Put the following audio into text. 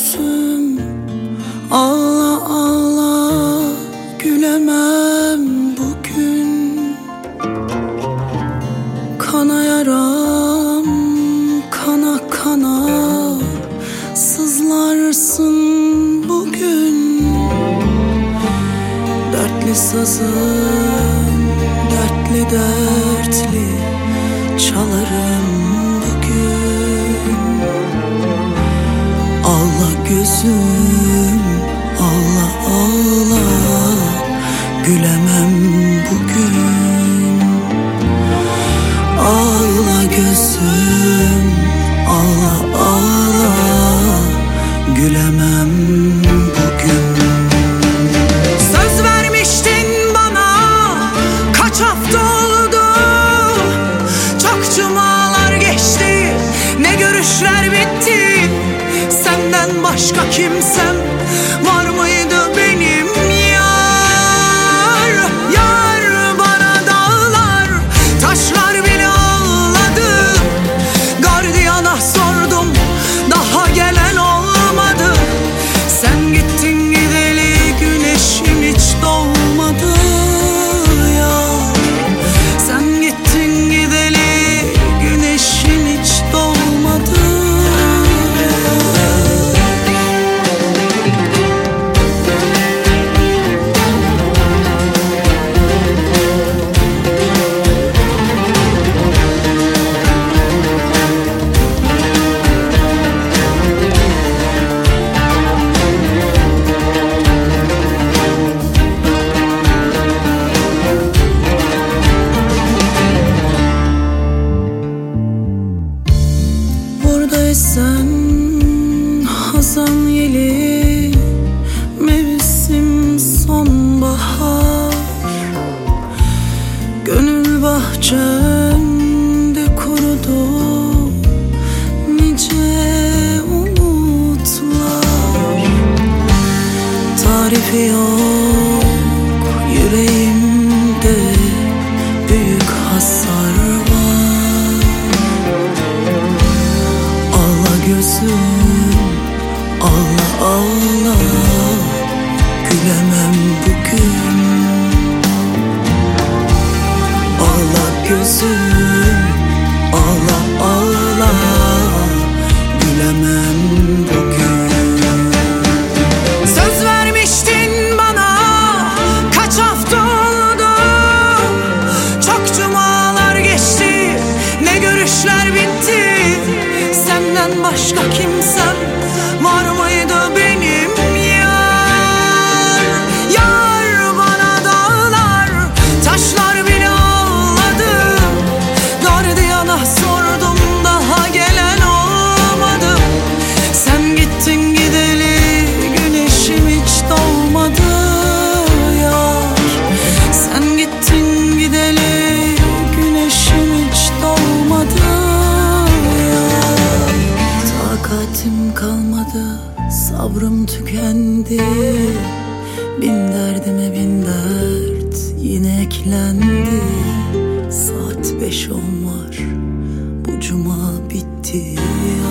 gözüm, ağla ağla gülemem bugün. Kana yaram, kana kana sızlarsın bugün. Dertli sazım, dertli dertli çalarım bugün. Ağla gözüm, ağla ağla gülemem bugün. Ağla gözüm, ağla ağla gülemem bugün. Söz vermiştin bana, kaç hafta oldu, çok cumalar geçti, ne görüşler bitti. Senden başka kimsem var mıydı benim yar? Yar bana dağlar, taşlar bile ağladı. Gardiyana sordum, daha gelen olmadı. Sen gittin gideli güneşim hiç doğmadı yar. Sen gittin gideli güneşim hiç doğmadı. Buradaysan hazan yeli, mevsim sonbahar. Gönül bahçemde kurudu nice umutlar. Tarifi yok yüreğimde, büyük hasar var. Ağla gözüm, ağla ağla gülemem bugün. Ağla gözüm, ağla ağla gülemem bugün. Söz vermiştin bana, kaç hafta oldu, çok cumalar geçti, ne görüşler bitti. Senden başka kimsem var mıydı benim yar? Yar bana dağlar, taşlar bile ağladı. Gardiyana sordum, daha gelen olmadı. Sen gittin gideli güneşim hiç doğmadı yar. Sen gittin gideli güneşim hiç doğmadı yar. Takatim kalmadı, sabrım tükendi. Bin derdime bin dert yine eklendi. Saat 5:10 var, bu cuma bitti ya.